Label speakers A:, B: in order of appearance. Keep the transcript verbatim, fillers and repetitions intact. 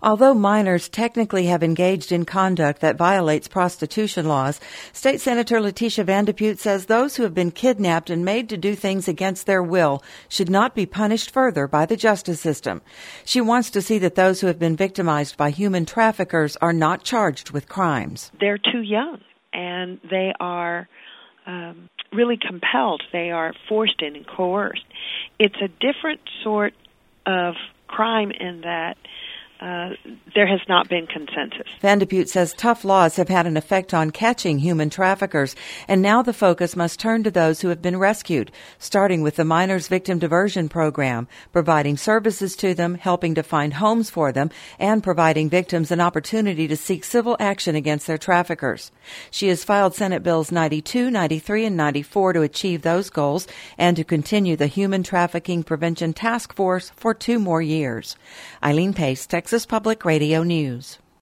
A: Although minors technically have engaged in conduct that violates prostitution laws, State Senator Letitia Van de Putte says those who have been kidnapped and made to do things against their will should not be punished further by the justice system. She wants to see that those who have been victimized by human traffickers are not charged with crimes.
B: They're too young, and they are um, really compelled. They are forced in and coerced. It's a different sort of crime in that Uh, there has not been consensus.
A: Van de Putte says tough laws have had an effect on catching human traffickers, and now the focus must turn to those who have been rescued, starting with the Minors Victim Diversion Program, providing services to them, helping to find homes for them, and providing victims an opportunity to seek civil action against their traffickers. She has filed Senate Bills ninety-two, ninety-three, and ninety-four to achieve those goals and to continue the Human Trafficking Prevention Task Force for two more years. Eileen Pace, Texas Public Radio News.